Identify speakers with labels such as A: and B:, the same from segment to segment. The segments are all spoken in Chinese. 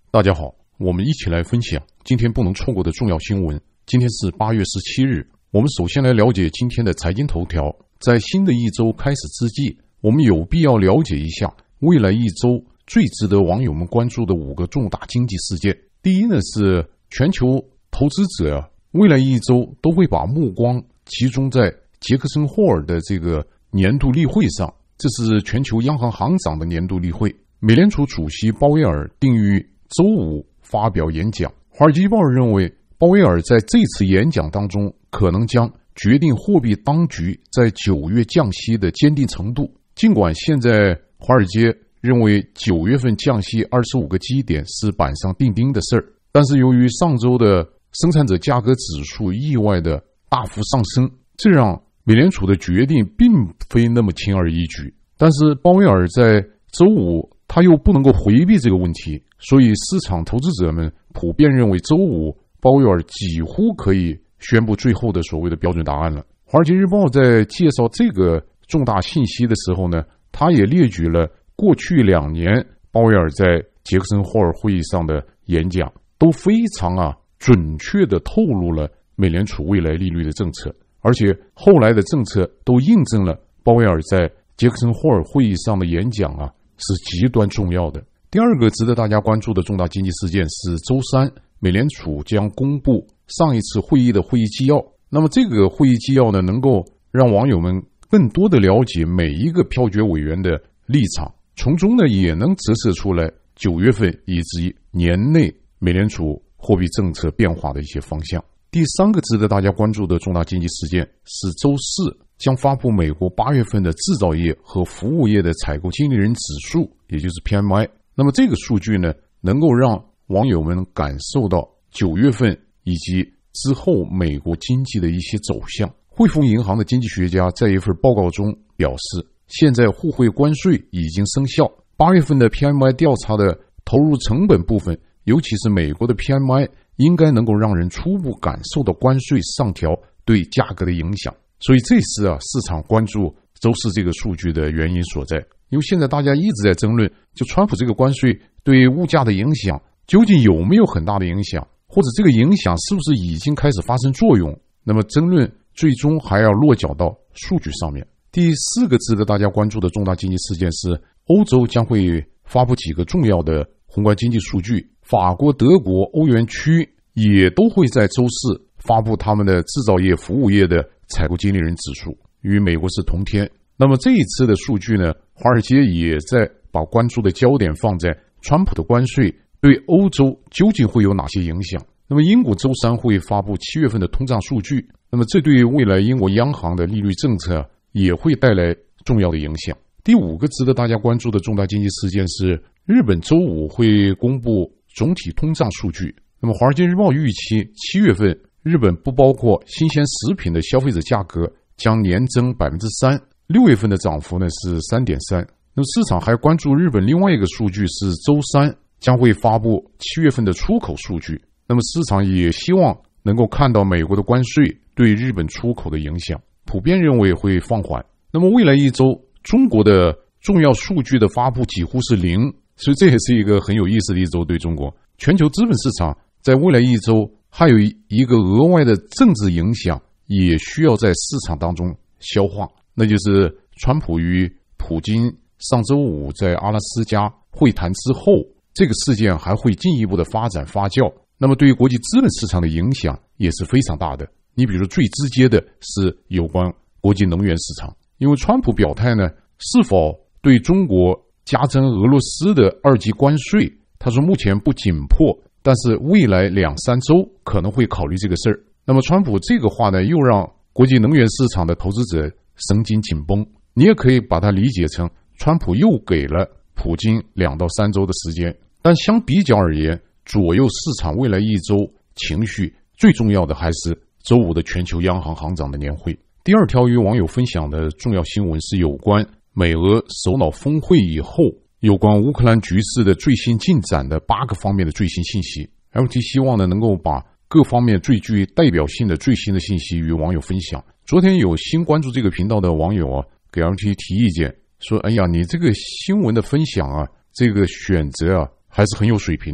A: 大家好，我们一起来分享今天不能错过的重要新闻。今天是8月17日，我们首先来了解今天的财经头条。在新的一周开始之际，我们有必要了解一下未来一周最值得网友们关注的5个重大经济事件。第一呢，是全球投资者未来一周都会把目光集中在杰克森霍尔的这个年度例会上，这是全球央行行长的年度例会。美联储主席鲍威尔定于周五发表演讲。华尔街日报认为，鲍威尔在这次演讲当中可能将决定货币当局在9月降息的坚定程度。尽管现在华尔街认为9月份降息25个基点是板上钉钉的事儿，但是由于上周的生产者价格指数意外的大幅上升，这让美联储的决定并非那么轻而易举。但是鲍威尔在周五他又不能够回避这个问题，所以市场投资者们普遍认为周五鲍威尔几乎可以宣布最后的所谓的标准答案了。华尔街日报在介绍这个重大信息的时候呢，他也列举了过去2年鲍威尔在杰克森霍尔会议上的演讲，都非常准确地透露了美联储未来利率的政策，而且后来的政策都印证了鲍威尔在杰克森霍尔会议上的演讲是极端重要的。第二个值得大家关注的重大经济事件是周三美联储将公布上一次会议的会议纪要。那么这个会议纪要呢，能够让网友们更多的了解每一个票决委员的立场，从中呢也能折射出来9月份以及年内美联储货币政策变化的一些方向。第三个值得大家关注的重大经济事件是周四将发布美国8月份的制造业和服务业的采购经理人指数，也就是 PMI。 那么这个数据呢，能够让网友们感受到9月份以及之后美国经济的一些走向。汇丰银行的经济学家在一份报告中表示，现在互惠关税已经生效，8月份的 PMI 调查的投入成本部分，尤其是美国的 PMI， 应该能够让人初步感受到关税上调对价格的影响。所以这是市场关注周四这个数据的原因所在。因为现在大家一直在争论，就川普这个关税对物价的影响究竟有没有很大的影响，或者这个影响是不是已经开始发生作用，那么争论最终还要落脚到数据上面。第四个值得大家关注的重大经济事件是欧洲将会发布几个重要的宏观经济数据。法国、德国、欧元区也都会在周四发布他们的制造业、服务业的采购经理人指数，与美国是同天。那么这一次的数据呢，华尔街也在把关注的焦点放在川普的关税对欧洲究竟会有哪些影响。那么英国周三会发布7月份的通胀数据，那么这对未来英国央行的利率政策也会带来重要的影响。第5个值得大家关注的重大经济事件是日本周五会公布总体通胀数据。那么华尔街日报预期7月份日本不包括新鲜食品的消费者价格将年增 3%，6 月份的涨幅呢是 3.3%。 那么市场还关注日本另外一个数据是周三将会发布7月份的出口数据。那么市场也希望能够看到美国的关税对日本出口的影响，普遍认为会放缓。那么未来一周中国的重要数据的发布几乎是0，所以这也是一个很有意思的一周对中国。全球资本市场在未来一周还有一个额外的政治影响也需要在市场当中消化，那就是川普与普京上周五在阿拉斯加会谈之后，这个事件还会进一步的发展发酵，那么对于国际资本市场的影响也是非常大的。你比如最直接的是有关国际能源市场，因为川普表态呢，是否对中国加征俄罗斯的2级关税，他说目前不紧迫，但是未来2-3周可能会考虑这个事儿。那么川普这个话呢，又让国际能源市场的投资者神经紧绷。你也可以把它理解成川普又给了普京2到3周的时间。但相比较而言，左右市场未来一周情绪最重要的还是周五的全球央行行长的年会。第二条与网友分享的重要新闻是有关美俄首脑峰会以后有关乌克兰局势的最新进展的8个方面的最新信息。LT 希望呢能够把各方面最具代表性的最新的信息与网友分享。昨天有新关注这个频道的网友给 LT 提意见，说哎呀，你这个新闻的分享这个选择还是很有水平的，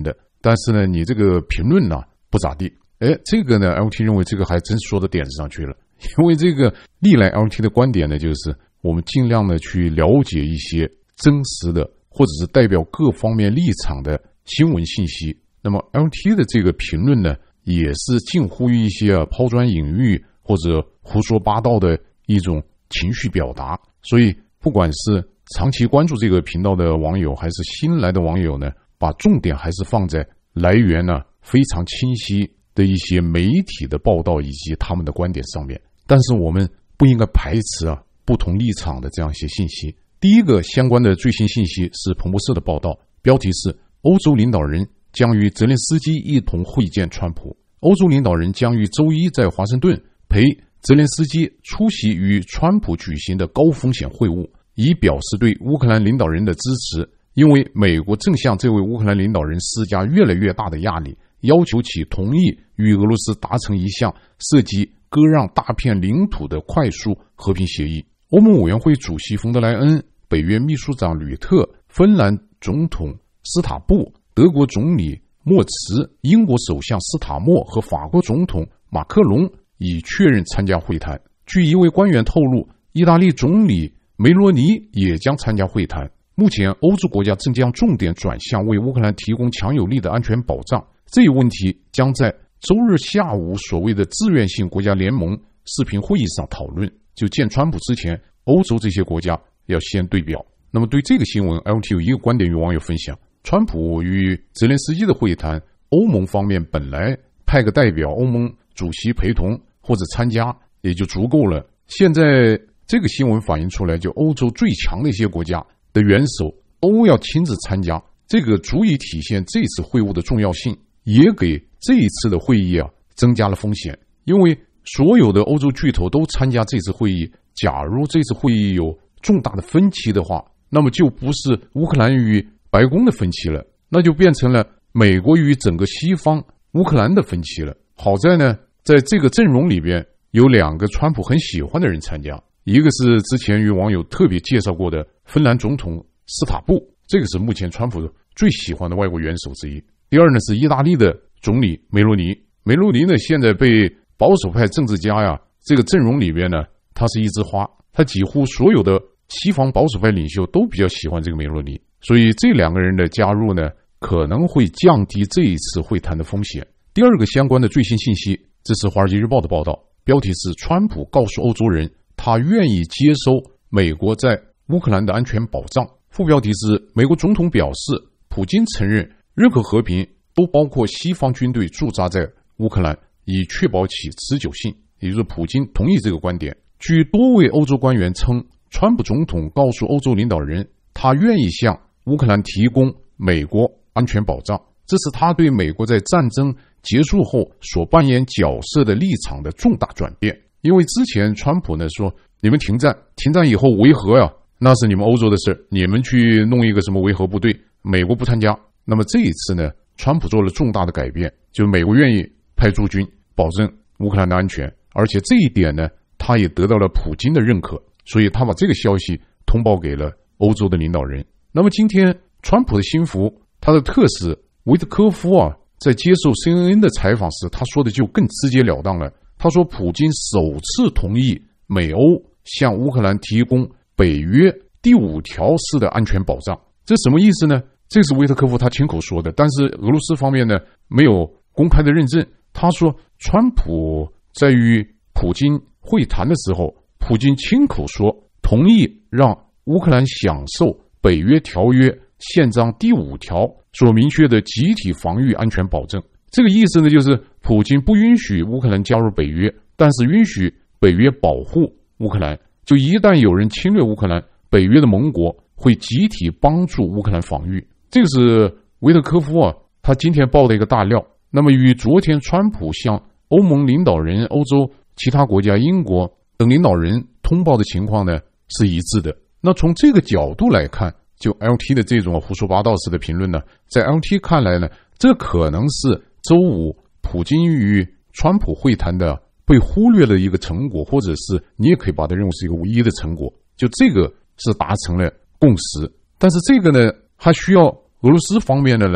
A: 但是呢，你这个评论呢不咋地。这个呢 LT 认为这个还真说到点子上去了，因为这个历来 LT 的观点呢，就是我们尽量的去了解一些真实的或者是代表各方面立场的新闻信息。那么 LT 的这个评论呢，也是近乎于一些抛砖引玉或者胡说八道的一种情绪表达。所以不管是长期关注这个频道的网友还是新来的网友呢，把重点还是放在来源呢非常清晰的一些媒体的报道以及他们的观点上面。但是我们不应该排斥不同立场的这样一些信息。第一个相关的最新信息是彭博社的报道，标题是欧洲领导人将与泽连斯基一同会见川普。欧洲领导人将于周一在华盛顿陪泽连斯基出席与川普举行的高风险会晤，以表示对乌克兰领导人的支持。因为美国正向这位乌克兰领导人施加越来越大的压力，要求其同意与俄罗斯达成一项涉及割让大片领土的快速和平协议。欧盟委员会主席冯德莱恩、北约秘书长吕特、芬兰总统斯塔布、德国总理默茨、英国首相斯塔默和法国总统马克龙已确认参加会谈。据一位官员透露，意大利总理梅罗尼也将参加会谈。目前欧洲国家正将重点转向为乌克兰提供强有力的安全保障，这一问题将在周日下午所谓的志愿性国家联盟视频会议上讨论。就见川普之前，欧洲这些国家要先对表。那么对这个新闻 LT 有一个观点与网友分享，川普与泽连斯基的会谈，欧盟方面本来派个代表，欧盟主席陪同或者参加也就足够了。现在这个新闻反映出来，就欧洲最强的一些国家的元首都要亲自参加，这个足以体现这次会晤的重要性，也给这一次的会议增加了风险。因为所有的欧洲巨头都参加这次会议，假如这次会议有重大的分歧的话，那么就不是乌克兰与白宫的分歧了，那就变成了美国与整个西方乌克兰的分歧了。好在呢，在这个阵容里边有两个川普很喜欢的人参加，一个是之前与网友特别介绍过的芬兰总统斯塔布，这个是目前川普最喜欢的外国元首之一。第二呢是意大利的总理梅罗尼。梅罗尼呢现在被保守派政治家这个阵容里边呢，他是一枝花，他几乎所有的西方保守派领袖都比较喜欢这个梅罗尼，所以这两个人的加入呢，可能会降低这一次会谈的风险。第二个相关的最新信息，这是《华尔街日报》的报道，标题是川普告诉欧洲人他愿意接收美国在乌克兰的安全保障。副标题是美国总统表示，普京承认任何和平都包括西方军队驻扎在乌克兰，以确保其持久性。也就是普京同意这个观点。据多位欧洲官员称，川普总统告诉欧洲领导人，他愿意向乌克兰提供美国安全保障，这是他对美国在战争结束后所扮演角色的立场的重大转变。因为之前川普呢说，你们停战以后维和那是你们欧洲的事，你们去弄一个什么维和部队，美国不参加。那么这一次呢，川普做了重大的改变，就是美国愿意派驻军保证乌克兰的安全，而且这一点呢，他也得到了普京的认可，所以他把这个消息通报给了欧洲的领导人。那么今天川普的心腹，他的特使维特科夫在接受 CNN 的采访时，他说的就更直截了当了。他说普京首次同意美欧向乌克兰提供北约第5条式的安全保障。这什么意思呢？这是维特科夫他亲口说的，但是俄罗斯方面呢没有公开的认证。他说川普在与普京会谈的时候，普京亲口说同意让乌克兰享受北约条约宪章第5条所明确的集体防御安全保证。这个意思呢，就是普京不允许乌克兰加入北约，但是允许北约保护乌克兰。就一旦有人侵略乌克兰，北约的盟国会集体帮助乌克兰防御。这个是维特科夫他今天爆的一个大料。那么与昨天川普向欧盟领导人、欧洲其他国家、英国等领导人通报的情况呢是一致的。那从这个角度来看，就 LT 的这种胡说八道式的评论呢，在 LT 看来呢，这可能是周五普京与川普会谈的被忽略的一个成果，或者是你也可以把它认为是一个唯一的成果。就这个是达成了共识，但是这个呢还需要俄罗斯方面的来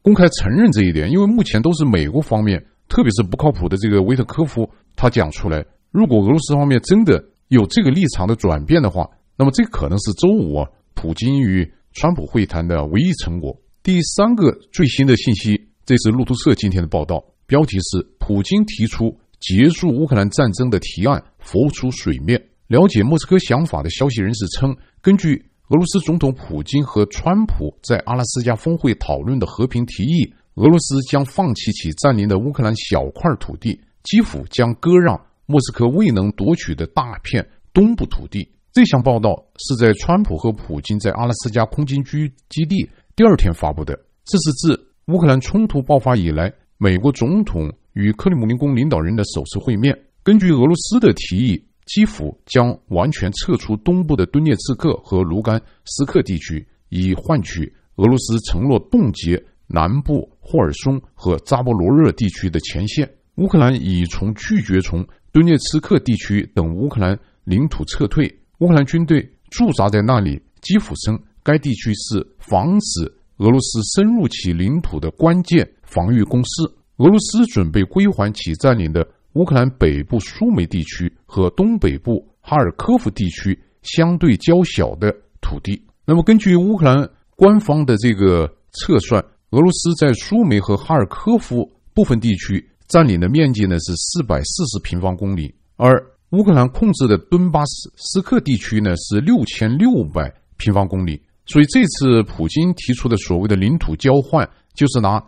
A: 公开承认这一点，因为目前都是美国方面，特别是不靠谱的这个维特科夫他讲出来，如果俄罗斯方面真的有这个立场的转变的话，那么这可能是周五普京与川普会谈的唯一成果。第三个最新的信息，这是路透社今天的报道，标题是普京提出结束乌克兰战争的提案浮出水面。了解莫斯科想法的消息人士称，根据俄罗斯总统普京和川普在阿拉斯加峰会讨论的和平提议，俄罗斯将放弃其占领的乌克兰小块土地，基辅将割让莫斯科未能夺取的大片东部土地。这项报道是在川普和普京在阿拉斯加空军基地第二天发布的，这是自乌克兰冲突爆发以来，美国总统与克里姆林宫领导人的首次会面。根据俄罗斯的提议，基辅将完全撤出东部的顿涅茨克和卢甘斯克地区，以换取俄罗斯承诺冻结南部霍尔松和扎波罗热地区的前线。乌克兰已拒绝从顿涅茨克地区等乌克兰领土撤退，乌克兰军队驻扎在那里。基辅称该地区是防止俄罗斯深入其领土的关键防御工事。俄罗斯准备归还其占领的乌克兰北部苏梅地区和东北部哈尔科夫地区相对较小的土地。那么根据乌克兰官方的这个测算，俄罗斯在苏梅和哈尔科夫部分地区占领的面积呢是440平方公里，而乌克兰控制的顿巴斯克地区呢是6600平方公里。所以这次普京提出的所谓的领土交换，就是拿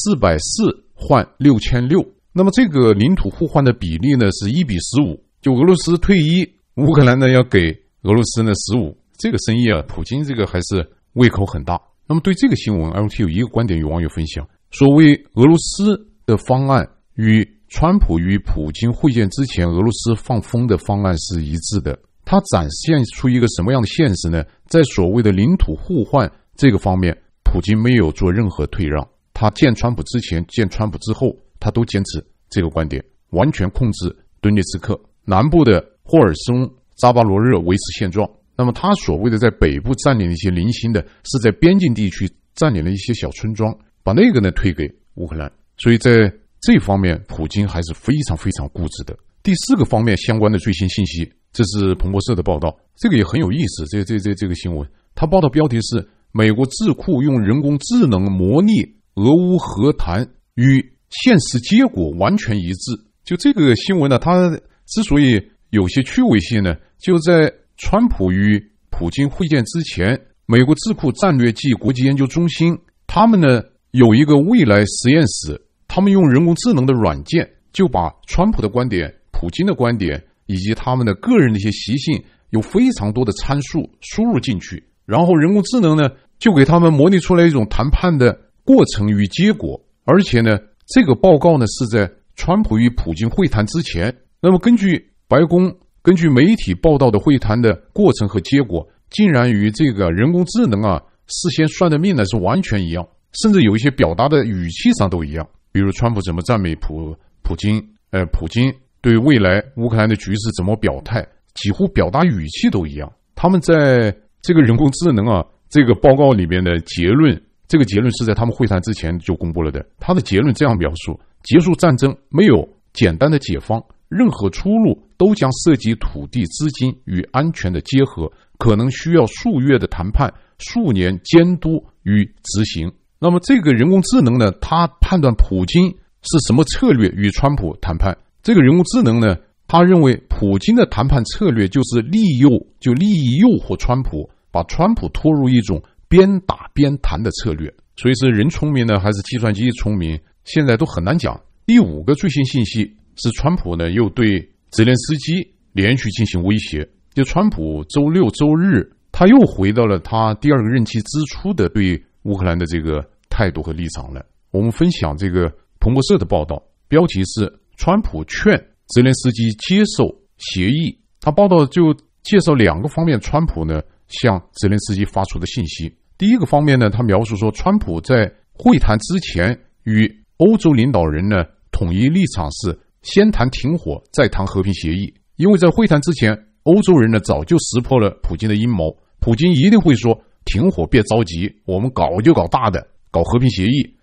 A: 440换6600。那么这个领土互换的比例呢是1:15，就俄罗斯退1，乌克兰呢要给俄罗斯呢15。这个生意普京这个还是胃口很大。那么对这个新闻 LT 有一个观点与网友分享，所谓俄罗斯的方案与川普与普京会见之前俄罗斯放风的方案是一致的。它展现出一个什么样的现实呢？在所谓的领土互换这个方面，普京没有做任何退让。他见川普之前见川普之后，他都坚持这个观点，完全控制顿涅茨克南部的霍尔松扎巴罗热维持现状。那么他所谓的在北部占领一些零星的，是在边境地区占领了一些小村庄，把那个呢推给乌克兰。所以在这方面普京还是非常非常固执的。第四个方面相关的最新信息，这是彭博社的报道，这个也很有意思。这个新闻，它报道标题是美国智库用人工智能模拟俄乌和谈与现实结果完全一致。就这个新闻呢，它之所以有些趣味性呢，就在川普与普京会见之前，美国智库战略暨国际研究中心他们呢有一个未来实验室，他们用人工智能的软件就把川普的观点、普京的观点以及他们的个人的一些习性有非常多的参数输入进去，然后人工智能呢就给他们模拟出来一种谈判的过程与结果。而且呢这个报告呢是在川普与普京会谈之前，那么根据白宫根据媒体报道的会谈的过程和结果，竟然与这个人工智能事先算的命呢是完全一样，甚至有一些表达的语气上都一样。比如川普怎么赞美普京对未来乌克兰的局势怎么表态，几乎表达语气都一样。他们在这个人工智能这个报告里面的结论，这个结论是在他们会谈之前就公布了的。他的结论这样描述：结束战争没有简单的解放，任何出路都将涉及土地、资金与安全的结合，可能需要数月的谈判、数年监督与执行。那么这个人工智能呢，它判断普京是什么策略与川普谈判。这个人工智能呢，他认为普京的谈判策略就是利益诱惑川普，把川普拖入一种边打边谈的策略。所以是人聪明呢还是计算机聪明，现在都很难讲。第五个最新信息是川普呢又对泽连斯基连续进行威胁。就川普周六周日他又回到了他第二个任期之初的对乌克兰的这个态度和立场了。我们分享这个彭博社的报道，标题是川普劝泽连斯基接受协议。他报道就介绍两个方面川普呢向泽连斯基发出的信息。第一个方面呢，他描述说川普在会谈之前与欧洲领导人呢统一立场是先谈停火再谈和平协议。因为在会谈之前欧洲人呢早就识破了普京的阴谋，普京一定会说停火别着急，我们搞就搞大的，搞和平协议。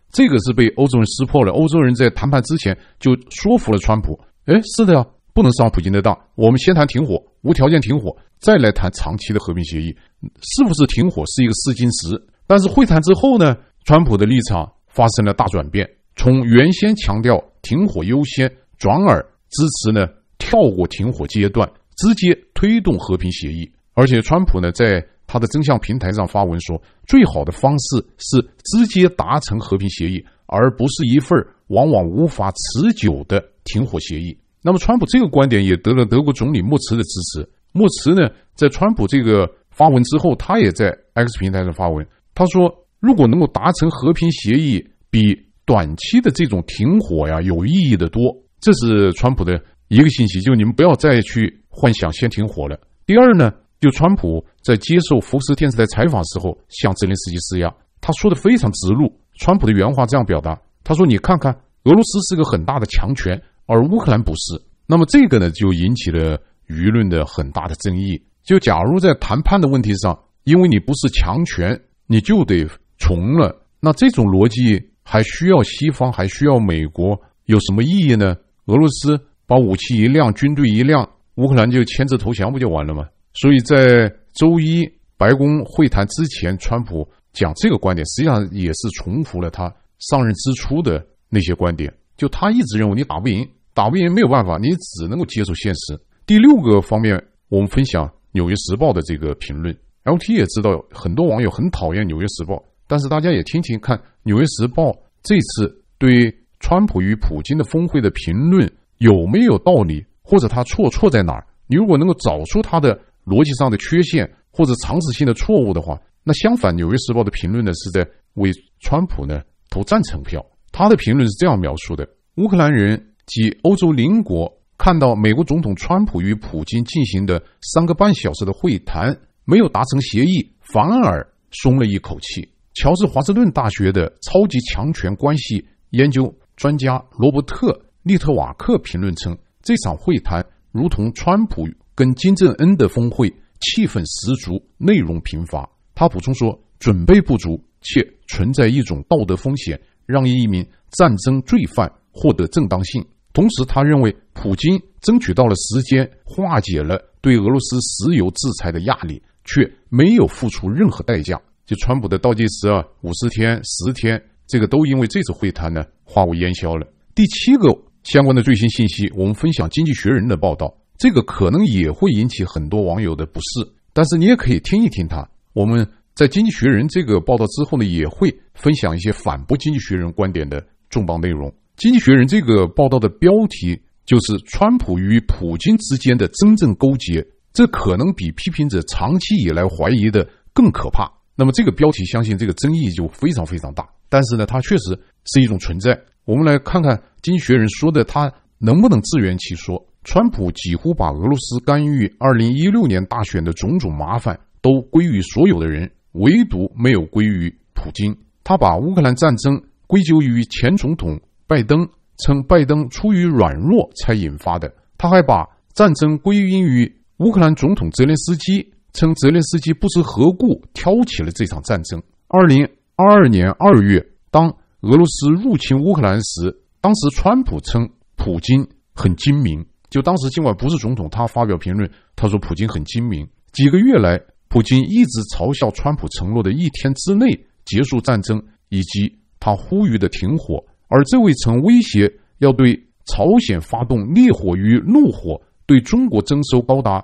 A: 这个是被欧洲人识破了。欧洲人在谈判之前就说服了川普，是的呀，不能上普京的当，我们先谈停火，无条件停火，再来谈长期的和平协议。是不是停火是一个试金石，但是会谈之后呢，川普的立场发生了大转变，从原先强调停火优先，转而支持呢跳过停火阶段，直接推动和平协议。而且川普呢在他的真相平台上发文说，最好的方式是直接达成和平协议，而不是一份往往无法持久的停火协议。那么川普这个观点也得了德国总理默茨的支持。默茨呢在川普这个发文之后，他也在 X 平台上发文，他说如果能够达成和平协议，比短期的这种停火呀有意义的多。这是川普的一个信息，就你们不要再去幻想先停火了。第二呢，就川普在接受福斯电视台采访时候向泽连斯基施压，他说的非常直露。川普的原话这样表达，他说你看看俄罗斯是个很大的强权，而乌克兰不是。那么这个呢就引起了舆论的很大的争议。就假如在谈判的问题上，因为你不是强权你就得从了，那这种逻辑还需要西方，还需要美国有什么意义呢？俄罗斯把武器一亮，军队一亮，乌克兰就签字投降不就完了吗？所以在周一白宫会谈之前，川普讲这个观点实际上也是重复了他上任之初的那些观点。就他一直认为你打不赢没有办法，你只能够接受现实。第六个方面，我们分享纽约时报的这个评论。 LT 也知道很多网友很讨厌纽约时报，但是大家也听听看纽约时报这次对川普与普京的峰会的评论有没有道理，或者他错在哪儿。你如果能够找出他的逻辑上的缺陷或者常识性的错误的话，那相反纽约时报的评论呢是在为川普呢投赞成票。他的评论是这样描述的：乌克兰人及欧洲邻国看到美国总统川普与普京进行的3个半小时的会谈没有达成协议，反而松了一口气。乔治华盛顿大学的超级强权关系研究专家罗伯特·利特瓦克评论称，这场会谈如同川普跟金正恩的峰会，气氛十足，内容贫乏。他补充说，准备不足，且存在一种道德风险，让一名战争罪犯获得正当性。同时他认为普京争取到了时间，化解了对俄罗斯石油制裁的压力，却没有付出任何代价。就川普的倒计时50天10天，这个都因为这次会谈呢化为烟消了。第7个相关的最新信息，我们分享经济学人的报道，这个可能也会引起很多网友的不适，但是你也可以听一听它。我们在经济学人这个报道之后呢，也会分享一些反驳经济学人观点的重磅内容。经济学人这个报道的标题就是川普与普京之间的真正勾结，这可能比批评者长期以来怀疑的更可怕。那么这个标题相信这个争议就非常非常大，但是呢它确实是一种存在。我们来看看经济学人说的他能不能自圆其说。川普几乎把俄罗斯干预2016年大选的种种麻烦都归于所有的人，唯独没有归于普京。他把乌克兰战争归咎于前总统拜登，称拜登出于软弱才引发的。他还把战争归因于乌克兰总统泽连斯基，称泽连斯基不知何故挑起了这场战争。2022年2月，当俄罗斯入侵乌克兰时，当时川普称普京很精明，就当时尽管不是总统，他发表评论，他说普京很精明。几个月来，普京一直嘲笑川普承诺的1天之内结束战争，以及他呼吁的停火。而这位曾威胁要对朝鲜发动烈火与怒火，对中国征收高达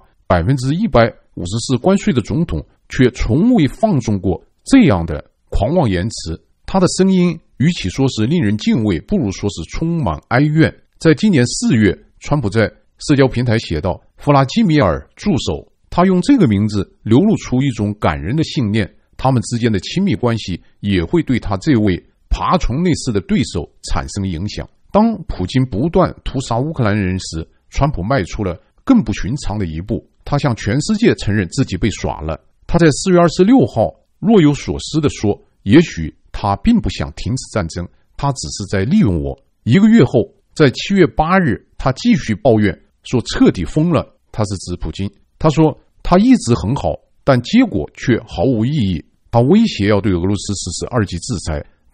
A: 154%关税的总统，却从未放纵过这样的狂妄言辞。他的声音与其说是令人敬畏，不如说是充满哀怨。在今年4月，川普在社交平台写道，弗拉基米尔助手，他用这个名字流露出一种感人的信念，他们之间的亲密关系也会对他这位爬虫类似的对手产生影响。当普京不断屠杀乌克兰人时，川普迈出了更不寻常的一步，他向全世界承认自己被耍了。他在4月26号若有所思地说，也许他并不想停止战争，他只是在利用我。1个月后，在7月8日，他继续抱怨说彻底疯了，他是指普京。他说他一直很好，但结果却毫无意义。他威胁要对俄罗斯实施2级制裁，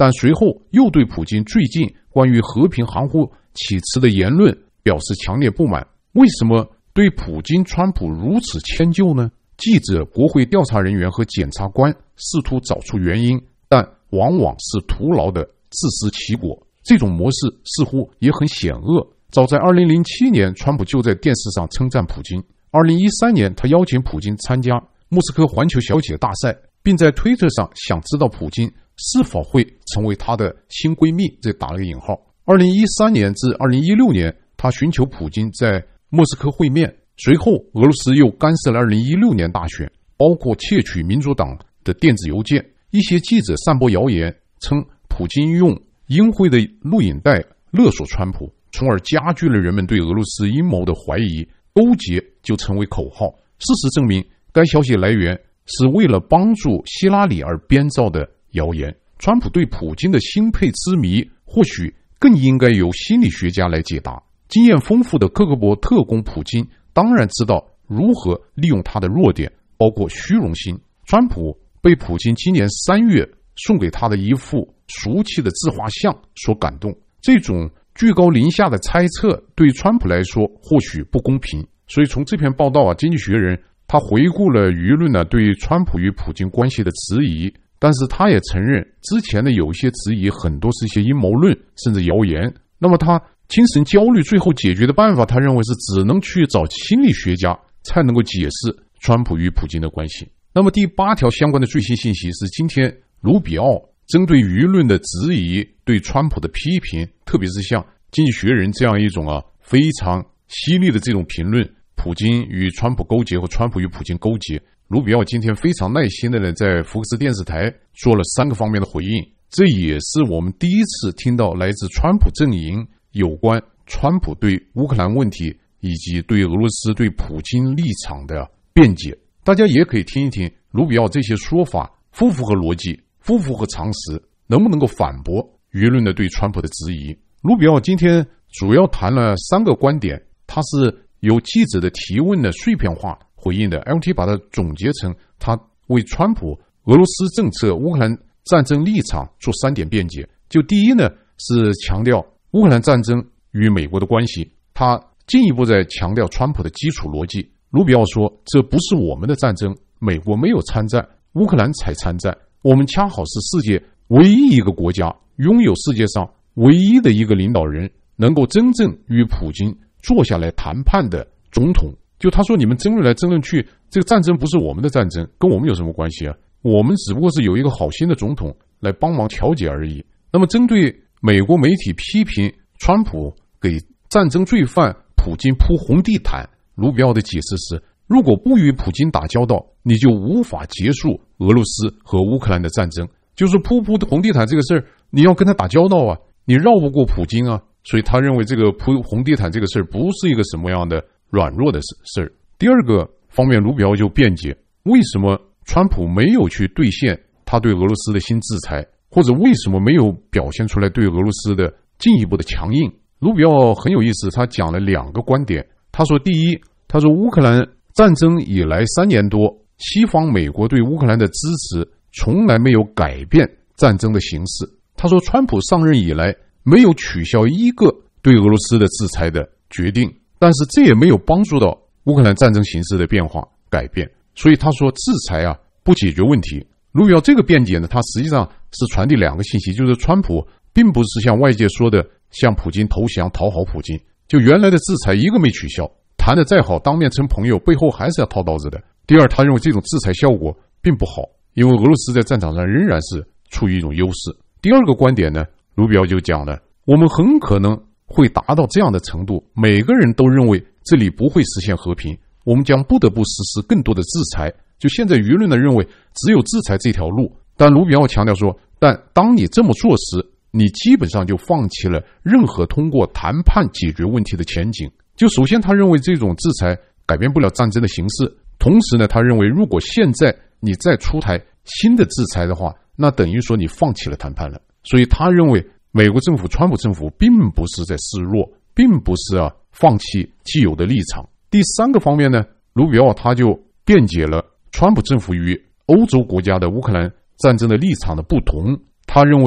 A: 但随后又对普京最近关于和平含糊其辞的言论表示强烈不满。为什么对普京、川普如此迁就呢？记者、国会调查人员和检察官试图找出原因，但往往是徒劳的自食其果。这种模式似乎也很险恶。早在2007年，川普就在电视上称赞普京。2013年，他邀请普京参加莫斯科环球小姐大赛，并在推特上想知道普京是否会成为他的新闺蜜，这打了个引号。2013年至2016年，他寻求普京在莫斯科会面。随后，俄罗斯又干涉了2016年大选，包括窃取民主党的电子邮件。一些记者散播谣言，称普京用淫秽的录影带勒索川普，从而加剧了人们对俄罗斯阴谋的怀疑。勾结就成为口号。事实证明，该消息来源是为了帮助希拉里而编造的谣言。川普对普京的钦佩之谜，或许更应该由心理学家来解答。经验丰富的克格勃特工普京当然知道如何利用他的弱点，包括虚荣心。川普被普京今年3月送给他的一幅俗气的自画像所感动。这种居高临下的猜测对川普来说或许不公平。所以从这篇报道经济学人他回顾了舆论对川普与普京关系的质疑，但是他也承认之前的有一些质疑很多是一些阴谋论甚至谣言。那么他精神焦虑最后解决的办法，他认为是只能去找心理学家才能够解释川普与普京的关系。那么第8条相关的最新信息是，今天卢比奥针对舆论的质疑，对川普的批评，特别是像经济学人这样一种非常犀利的这种评论，普京与川普勾结和川普与普京勾结，卢比奥今天非常耐心的在福克斯电视台做了3个方面的回应。这也是我们第一次听到来自川普阵营有关川普对乌克兰问题以及对俄罗斯对普京立场的辩解。大家也可以听一听卢比奥这些说法符不符合逻辑，符不符合常识，能不能够反驳舆论的对川普的质疑。卢比奥今天主要谈了3个观点，他是由记者的提问的碎片化回应的。 LT 把它总结成他为川普俄罗斯政策乌克兰战争立场做3点辩解。就第一呢，是强调乌克兰战争与美国的关系，他进一步在强调川普的基础逻辑。卢比奥说，这不是我们的战争，美国没有参战，乌克兰才参战，我们恰好是世界唯一一个国家，拥有世界上唯一的一个领导人能够真正与普京坐下来谈判的总统。就他说，你们争论来争论去，这个战争不是我们的战争，跟我们有什么关系啊？我们只不过是有一个好心的总统来帮忙调解而已。那么针对美国媒体批评川普给战争罪犯普京铺红地毯，卢比奥的解释是，如果不与普京打交道，你就无法结束俄罗斯和乌克兰的战争。就是铺红地毯这个事儿，你要跟他打交道啊，你绕不过普京啊。所以他认为这个铺红地毯这个事儿不是一个什么样的软弱的事儿。第二个方面，卢比奥就辩解为什么川普没有去兑现他对俄罗斯的新制裁，或者为什么没有表现出来对俄罗斯的进一步的强硬。卢比奥很有意思，他讲了2个观点。他说，第一，他说乌克兰战争以来3年多，西方美国对乌克兰的支持从来没有改变战争的形势。他说，川普上任以来没有取消一个对俄罗斯的制裁的决定，但是这也没有帮助到乌克兰战争形势的变化改变。所以他说，制裁不解决问题。卢比奥这个辩解呢，他实际上是传递2个信息，就是川普并不是像外界说的向普京投降讨好普京，就原来的制裁一个没取消，谈得再好，当面成朋友，背后还是要掏刀子的。第二，他认为这种制裁效果并不好，因为俄罗斯在战场上仍然是处于一种优势。第二个观点呢，卢比奥就讲了，我们很可能会达到这样的程度，每个人都认为这里不会实现和平，我们将不得不实施更多的制裁。就现在舆论呢认为只有制裁这条路，但卢比奥强调说，但当你这么做时，你基本上就放弃了任何通过谈判解决问题的前景。就首先他认为这种制裁改变不了战争的形势，同时呢，他认为如果现在你再出台新的制裁的话，那等于说你放弃了谈判了。所以他认为美国政府川普政府并不是在示弱，并不是放弃既有的立场。第3个方面呢，卢比奥他就辩解了川普政府与欧洲国家的乌克兰战争的立场的不同。他认为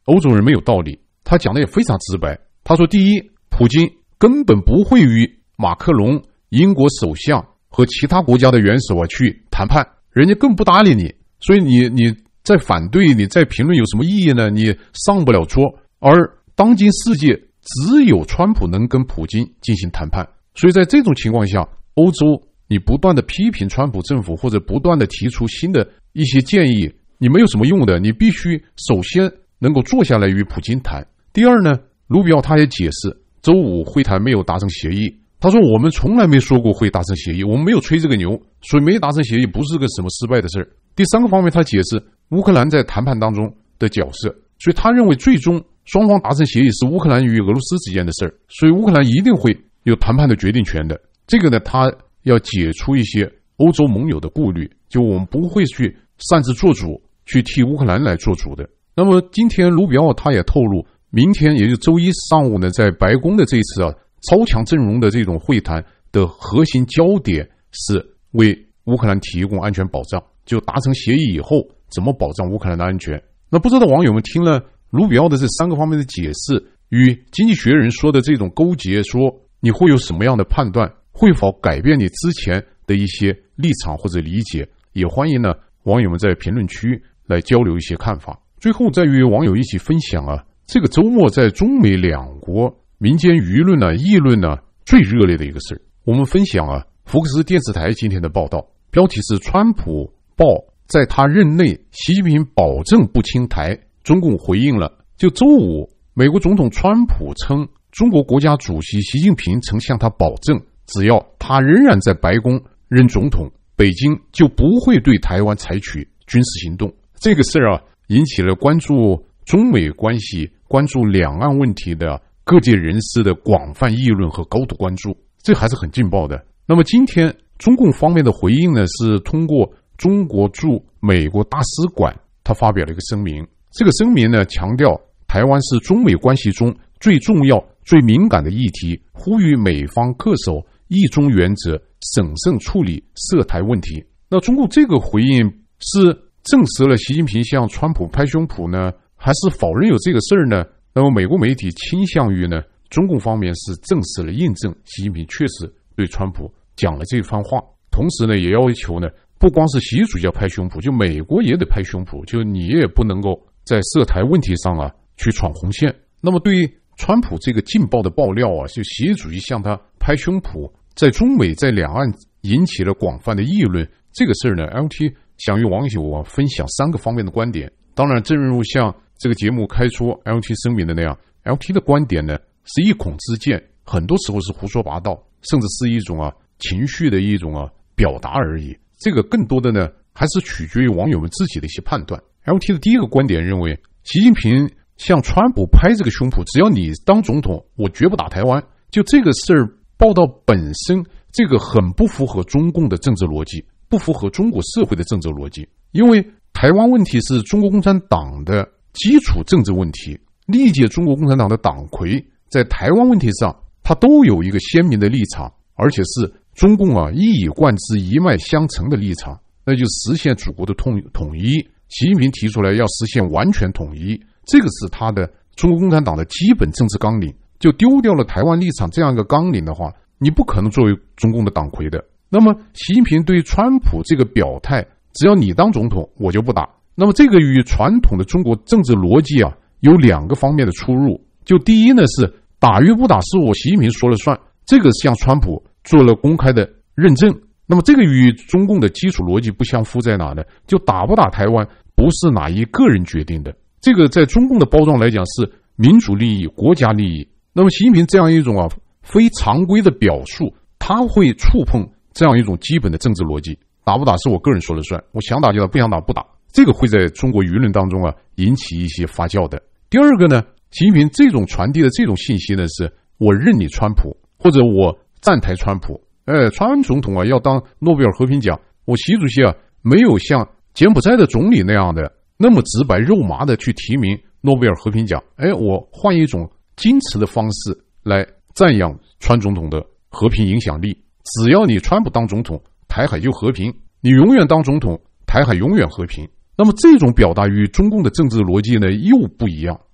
A: 欧洲人没有道理。他讲的也非常直白，他说第一，普京根本不会与马克龙、英国首相和其他国家的元首去谈判，人家更不搭理你，所以你在反对，你在评论有什么意义呢？你上不了桌。而当今世界只有川普能跟普京进行谈判，所以在这种情况下，欧洲你不断的批评川普政府或者不断的提出新的一些建议，你没有什么用的，你必须首先能够坐下来与普京谈。第二呢，卢比奥他也解释，周五会谈没有达成协议。他说我们从来没说过会达成协议，我们没有吹这个牛，所以没达成协议不是个什么失败的事儿。第三个方面，他解释乌克兰在谈判当中的角色，所以他认为最终双方达成协议是乌克兰与俄罗斯之间的事儿，所以乌克兰一定会有谈判的决定权的。这个呢，他要解除一些欧洲盟友的顾虑，就我们不会去擅自做主，去替乌克兰来做主的。那么今天卢比奥他也透露，明天也就是周一上午呢，在白宫的这一次超强阵容的这种会谈的核心焦点是为乌克兰提供安全保障，就达成协议以后怎么保障乌克兰的安全。那不知道网友们听了卢比奥的这三个方面的解释，与经济学人说的这种勾结，说你会有什么样的判断，会否改变你之前的一些立场或者理解？也欢迎呢网友们在评论区来交流一些看法。最后再与网友一起分享这个周末在中美两国民间舆论议论最热烈的一个事儿。我们分享福克斯电视台今天的报道，标题是川普报在他任内习近平保证不侵台，中共回应了。就周五，美国总统川普称，中国国家主席习近平曾向他保证，只要他仍然在白宫任总统，北京就不会对台湾采取军事行动。这个事儿引起了关注中美关系、关注两岸问题的各界人士的广泛议论和高度关注，这还是很劲爆的。那么今天中共方面的回应呢，是通过中国驻美国大使馆，他发表了一个声明。这个声明呢，强调台湾是中美关系中最重要、最敏感的议题，呼吁美方恪守一中原则，审慎处理涉台问题。那中共这个回应是证实了习近平向川普拍胸脯呢，还是否认有这个事儿呢？那么美国媒体倾向于呢，中共方面是证实了印证习近平确实对川普讲了这番话，同时呢也要求呢，不光是习主席要拍胸脯，就美国也得拍胸脯，就你也不能够在涉台问题上去闯红线。那么对于川普这个劲爆的爆料就习主席向他拍胸脯，在中美在两岸引起了广泛的议论。这个事儿呢 LT 想与网友分享三个方面的观点。当然正如像这个节目开出 LT 声明的那样， LT 的观点呢是一孔之见，很多时候是胡说八道，甚至是一种情绪的一种表达而已。这个更多的呢还是取决于网友们自己的一些判断。 LT 的第一个观点认为，习近平向川普拍这个胸脯，只要你当总统，我绝不打台湾。就这个事儿报道本身，这个很不符合中共的政治逻辑，不符合中国社会的政治逻辑。因为台湾问题是中国共产党的基础政治问题，历届中国共产党的党魁在台湾问题上他都有一个鲜明的立场，而且是中共一以贯之、一脉相承的立场，那就实现祖国的统一。习近平提出来要实现完全统一，这个是他的中国共产党的基本政治纲领。就丢掉了台湾立场这样一个纲领的话，你不可能作为中共的党魁的。那么习近平对于川普这个表态，只要你当总统我就不打，那么这个与传统的中国政治逻辑有两个方面的出入。就第一呢，是打与不打是我习近平说了算，这个向川普做了公开的认证。那么这个与中共的基础逻辑不相符在哪呢？就打不打台湾不是哪一个人决定的，这个在中共的包装来讲是民主利益、国家利益。那么习近平这样一种非常规的表述，他会触碰这样一种基本的政治逻辑，打不打是我个人说了算，我想打就打，不想打不打，这个会在中国舆论当中引起一些发酵的。第二个呢，习近平这种传递的这种信息呢，是我认你川普，或者我站台川普。川总统要当诺贝尔和平奖，我习主席没有像柬埔寨的总理那样的那么直白肉麻的去提名诺贝尔和平奖，我换一种矜持的方式来赞扬川总统的和平影响力。只要你川普当总统，台海就和平；你永远当总统，台海永远和平。那么这种表达与中共的政治逻辑呢又不一样，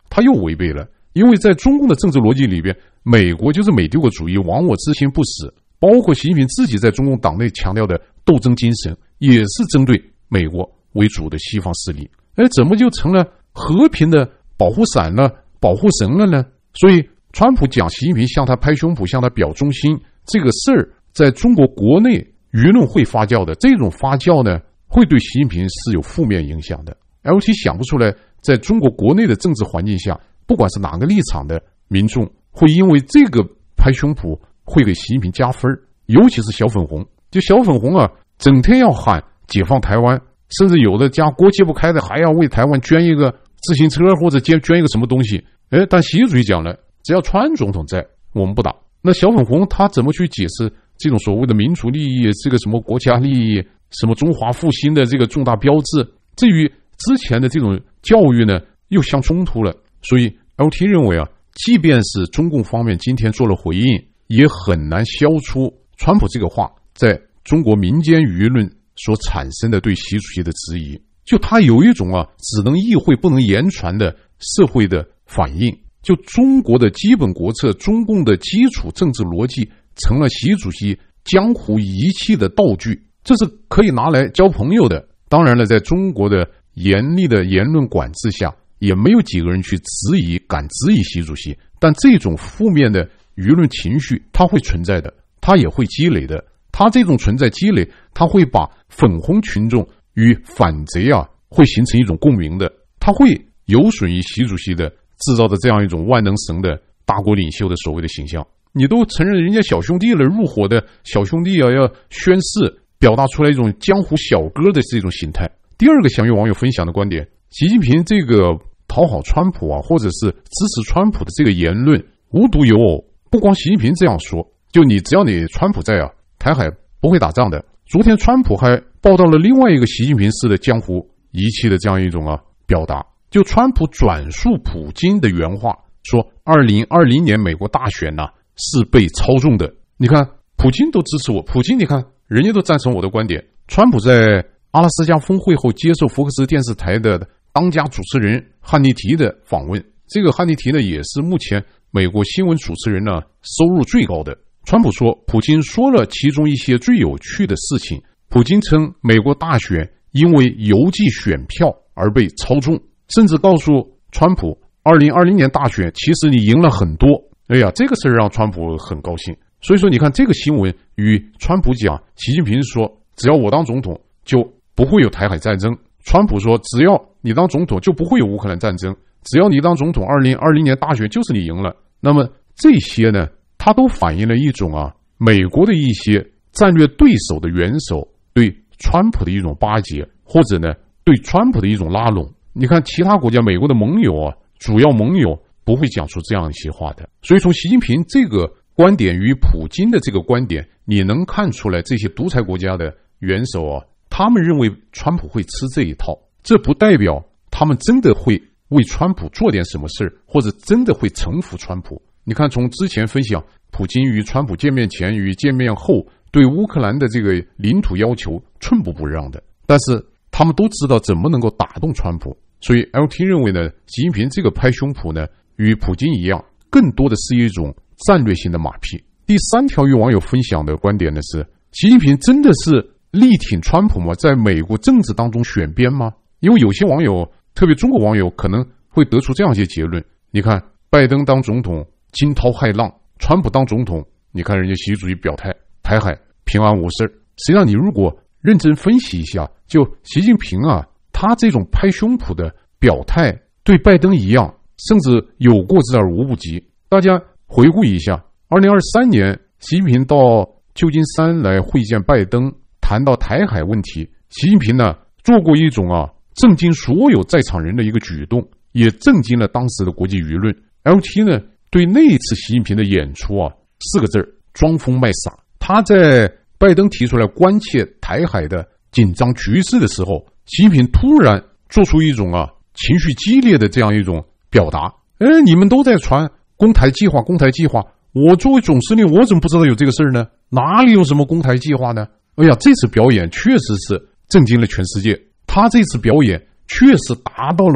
A: 他又违背了。因为在中共的政治逻辑里边，美国就是美帝国主义，亡我之心不死。包括习近平自己在中共党内强调的斗争精神，也是针对美国为主的西方势力。怎么就成了和平的保护伞了、保护神了呢？所以川普讲习近平向他拍胸脯、向他表忠心这个事儿，在中国国内舆论会发酵的。这种发酵呢，会对习近平是有负面影响的。LT 想不出来，在中国国内的政治环境下，不管是哪个立场的民众，会因为这个拍胸脯会给习近平加分，尤其是小粉红。就小粉红啊，整天要喊解放台湾，甚至有的家锅揭不开的还要为台湾捐一个自行车或者捐一个什么东西。但习主席讲了，只要川总统在，我们不打。那小粉红他怎么去解释这种所谓的民族利益，这个什么国家利益，什么中华复兴的这个重大标志，至于之前的这种教育呢，又相冲突了。所以 LT 认为啊，即便是中共方面今天做了回应，也很难消除川普这个话在中国民间舆论所产生的对习主席的质疑。就他有一种只能意会不能言传的社会的反应。就中国的基本国策，中共的基础政治逻辑成了习主席江湖遗弃的道具，这是可以拿来交朋友的。当然了，在中国的严厉的言论管制下，也没有几个人去敢质疑习主席。但这种负面的舆论情绪它会存在的，它也会积累的。它这种存在积累，它会把粉红群众与反贼会形成一种共鸣的，它会有损于习主席的制造的这样一种万能神的大国领袖的所谓的形象。你都承认人家小兄弟了，入伙的小兄弟要宣誓，表达出来一种江湖小哥的这种形态。第二个想与网友分享的观点，习近平这个讨好川普或者是支持川普的这个言论无独有偶，不光习近平这样说，就只要你川普在台海不会打仗的。昨天川普还报道了另外一个习近平式的江湖遗弃的这样一种表达。就川普转述普京的原话说，2020年美国大选是被操纵的。你看普京都支持我，普京你看人家都赞成我的观点。川普在阿拉斯加峰会后接受福克斯电视台的当家主持人汉尼提的访问，这个汉尼提呢也是目前美国新闻主持人收入最高的。川普说，普京说了其中一些最有趣的事情。普京称美国大选因为邮寄选票而被操纵，甚至告诉川普2020年大选其实你赢了很多。这个事让川普很高兴。所以说你看这个新闻与川普讲习近平说只要我当总统就不会有台海战争，川普说只要你当总统就不会有乌克兰战争，只要你当总统2020年大选就是你赢了。那么这些呢，它都反映了一种美国的一些战略对手的元首对川普的一种巴结，或者呢对川普的一种拉拢。你看其他国家美国的盟友主要盟友不会讲出这样一些话的。所以从习近平这个观点与普京的这个观点，你能看出来这些独裁国家的元首他们认为川普会吃这一套。这不代表他们真的会为川普做点什么事，或者真的会臣服川普。你看从之前分享普京与川普见面前与见面后对乌克兰的这个领土要求寸步不让的，但是他们都知道怎么能够打动川普。所以 LT 认为呢，习近平这个拍胸脯呢，与普京一样，更多的是一种战略性的马屁。第三条与网友分享的观点呢是，习近平真的是力挺川普吗？在美国政治当中选边吗？因为有些网友，特别中国网友可能会得出这样一些结论。你看拜登当总统惊涛骇浪，川普当总统，你看人家习主席表态台海平安无事。实际上你如果认真分析一下，就习近平他这种拍胸脯的表态对拜登一样，甚至有过之而无不及。大家回顾一下2023年习近平到旧金山来会见拜登，谈到台海问题，习近平呢做过一种震惊所有在场人的一个举动，也震惊了当时的国际舆论。 LT 呢对那一次习近平的演出4个字，装疯卖傻。他在拜登提出来关切台海的紧张局势的时候，习近平突然做出一种情绪激烈的这样一种表达。你们都在传攻台计划，我作为总司令，我怎么不知道有这个事儿呢？哪里有什么攻台计划呢？这次表演确实是震惊了全世界。他这次表演确实达到了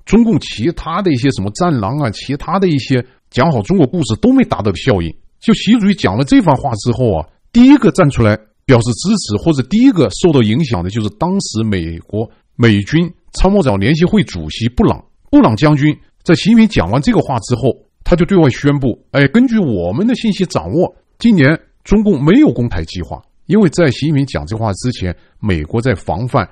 A: 中共其他的一些什么战狼啊，其他的一些讲好中国故事都没达到的效应。就习主席讲了这番话之后啊，第一个站出来表示支持，或者第一个受到影响的就是当时美军参谋长联席会主席布朗将军，在习近平讲完这个话之后，他就对外宣布，根据我们的信息掌握，今年中共没有攻台计划。因为在习近平讲这话之前，美国在防范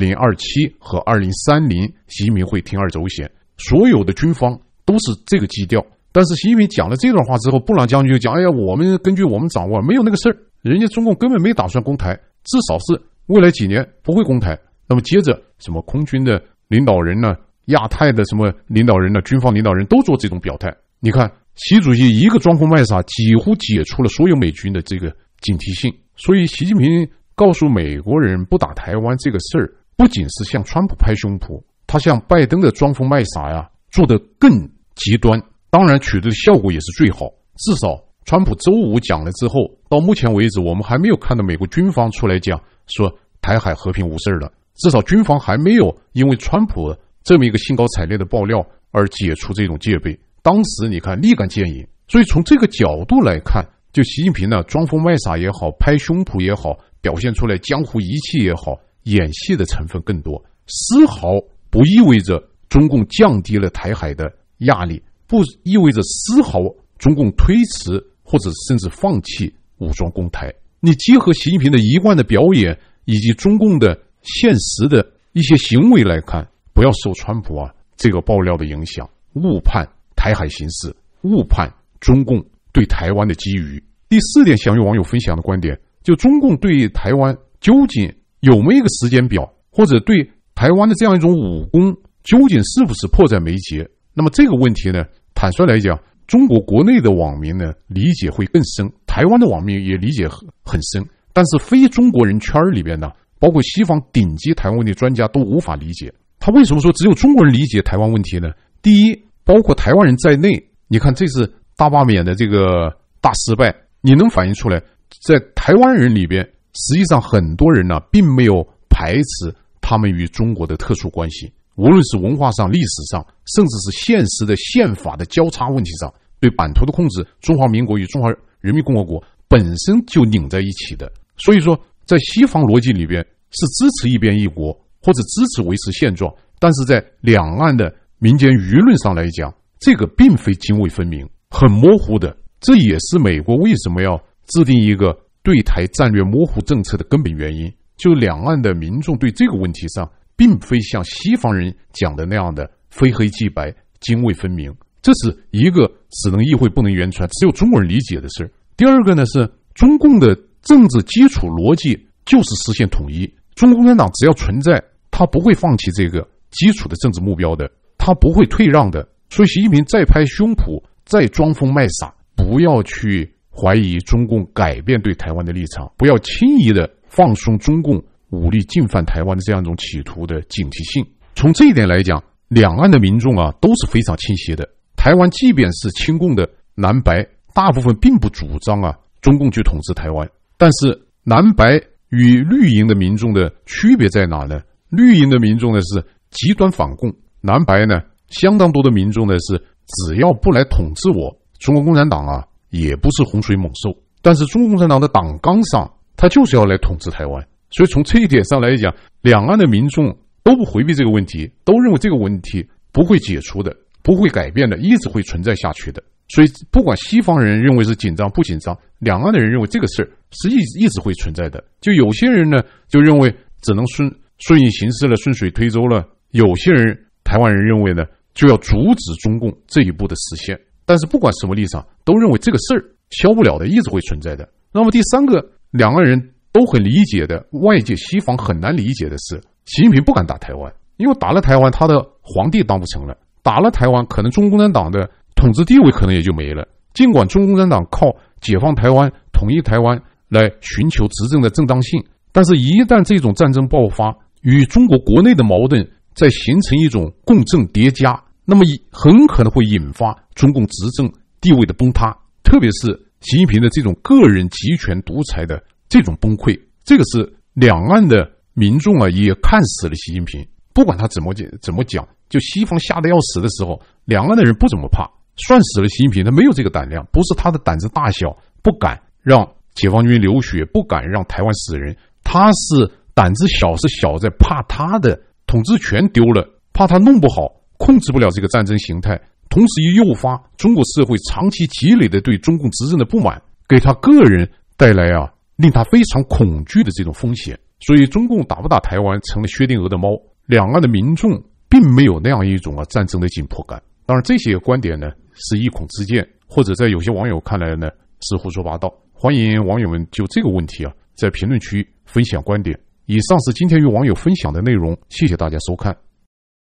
A: 2027和2030习近平会听2轴线，所有的军方都是这个基调。但是习近平讲了这段话之后，布朗将军就讲，我们根据我们掌握没有那个事儿，人家中共根本没打算攻台，至少是未来几年不会攻台。那么接着什么空军的领导人呢，亚太的什么领导人呢，军方领导人都做这种表态。你看习主席一个装疯卖傻，几乎解除了所有美军的这个警惕性。所以习近平告诉美国人不打台湾这个事儿，不仅是向川普拍胸脯，他向拜登的装疯卖傻呀做得更极端，当然取得的效果也是最好。至少川普周五讲了之后，到目前为止我们还没有看到美国军方出来讲说台海和平无事了，至少军方还没有因为川普这么一个兴高采烈的爆料而解除这种戒备。当时你看立竿见影。所以从这个角度来看，就习近平呢装疯卖傻也好，拍胸脯也好，表现出来江湖义气也好，演戏的成分更多，丝毫不意味着中共降低了台海的压力，不意味着丝毫中共推迟或者甚至放弃武装攻台。你结合习近平的一贯的表演以及中共的现实的一些行为来看，不要受川普这个爆料的影响，误判台海形势，误判中共对台湾的机遇。第4点，想与网友分享的观点，就中共对台湾究竟有没有一个时间表，或者对台湾的这样一种武功究竟是不是迫在眉睫。那么这个问题呢，坦率来讲，中国国内的网民呢理解会更深，台湾的网民也理解很深，但是非中国人圈里边呢，包括西方顶级台湾问题专家都无法理解。他为什么说只有中国人理解台湾问题呢？第一，包括台湾人在内，你看这次大罢免的这个大失败，你能反映出来，在台湾人里边，实际上很多人呢并没有排斥他们与中国的特殊关系，无论是文化上、历史上，甚至是现实的宪法的交叉问题上，对版图的控制，中华民国与中华人民共和国本身就拧在一起的。所以说在西方逻辑里边是支持一边一国，或者支持维持现状，但是在两岸的民间舆论上来讲，这个并非泾渭分明，很模糊的。这也是美国为什么要制定一个对台战略模糊政策的根本原因，就两岸的民众对这个问题上并非像西方人讲的那样的非黑即白、泾渭分明，这是一个只能意会不能言传，只有中国人理解的事。第二个呢，是中共的政治基础逻辑就是实现统一，中国共产党只要存在，他不会放弃这个基础的政治目标的，他不会退让的。所以习近平再拍胸脯，再装疯卖傻，不要去怀疑中共改变对台湾的立场，不要轻易的放松中共武力进犯台湾的这样一种企图的警惕性。从这一点来讲，两岸的民众都是非常清晰的。台湾即便是亲共的蓝白，大部分并不主张中共去统治台湾，但是蓝白与绿营的民众的区别在哪呢？绿营的民众呢是极端反共，蓝白呢相当多的民众呢是只要不来统治我，中国共产党也不是洪水猛兽。但是中国共产党的党纲上，他就是要来统治台湾。所以从这一点上来讲，两岸的民众都不回避这个问题，都认为这个问题不会解除的，不会改变的，一直会存在下去的。所以不管西方人认为是紧张不紧张，两岸的人认为这个事儿是一直会存在的。就有些人呢就认为只能顺应形势了，顺水推舟了，有些人台湾人认为呢就要阻止中共这一步的实现。但是不管什么立场，都认为这个事儿消不了的，一直会存在的。那么第三个，两岸人都很理解的，外界西方很难理解的是，习近平不敢打台湾，因为打了台湾他的皇帝当不成了，打了台湾可能中国共产党的统治地位可能也就没了。尽管中国共产党靠解放台湾、统一台湾来寻求执政的正当性，但是一旦这种战争爆发，与中国国内的矛盾再形成一种共振叠加，那么很可能会引发中共执政地位的崩塌，特别是习近平的这种个人集权独裁的这种崩溃。这个是两岸的民众也看死了习近平， 不管他怎么讲，就西方吓得要死的时候，两岸的人不怎么怕，算死了习近平，他没有这个胆量，不是他的胆子大小，不敢让解放军流血，不敢让台湾死人，他是胆子小，是小在怕他的统治权丢了，怕他弄不好，控制不了这个战争形态，同时又诱发中国社会长期积累的对中共执政的不满，给他个人带来令他非常恐惧的这种风险。所以中共打不打台湾成了薛定谔的猫，两岸的民众并没有那样一种战争的紧迫感。当然这些观点呢是一孔之见，或者在有些网友看来呢是胡说八道。欢迎网友们就这个问题在评论区分享观点。以上是今天与网友分享的内容，谢谢大家收看。